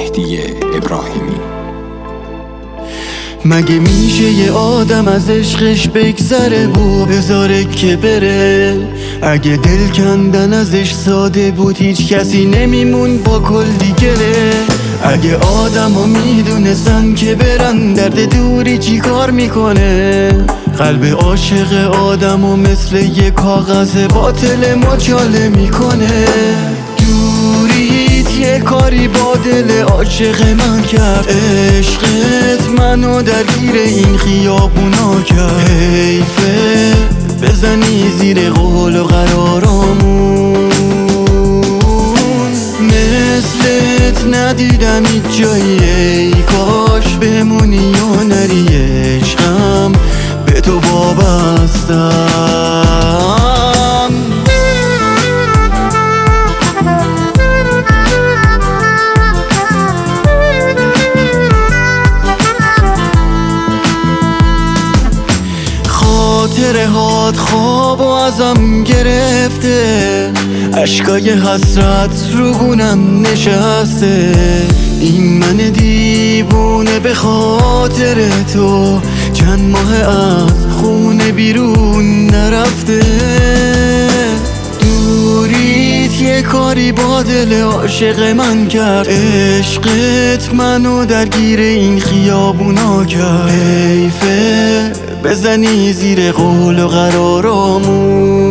مهدی ابراهیمی. مگه میشه یه آدم از عشقش بگذره و بذاره که بره؟ اگه دل کندن ازش ساده بود هیچ کسی نمیمون با کلی گله. اگه آدم ها میدونستن که برن درد دوری چی کار میکنه؟ قلب عاشق آدم و مثل یه کاغذ باطل مچاله میکنه. دوریت یه کاری با دل عاشق من کرد، عشقت منو درگیر این خیابونا کرد. حیفه بزنی زیر قول و قرارامون، مثلت ندیدم هیچ جایی. ای کاش بمونی یا نری، عشقم به تو وابستم. خاطرهات خواب و ازم گرفته، اشکای حسرت رو گونم نشسته. این من دیوونه به خاطر تو چند ماه از خونه بیرون نرفته. دوریت یه کاری با دل عاشق من کرد، عشقت منو درگیر این خیابونا کرد. حیفه بزنی زیر قول و قرارامون،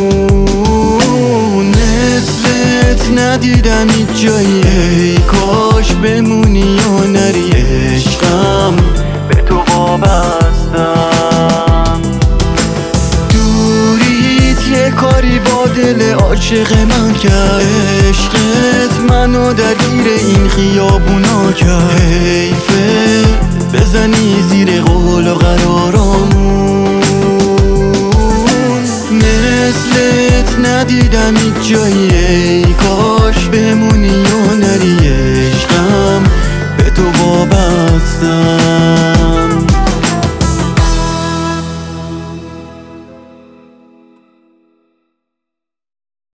مثلت ندیدم هیچ جایی. ای کاش بمونی یا نری، عشقم به تو وابستم. دوریت یه کاری با دل عاشق من کرد، عشقت منو درگیر این خیابونا کرد. حیفه بزنی زیر قول و قرارامون، مثلت ندیدم هیچ جایی. ای کاش بمونی یا نری، عشقم به تو وابستم.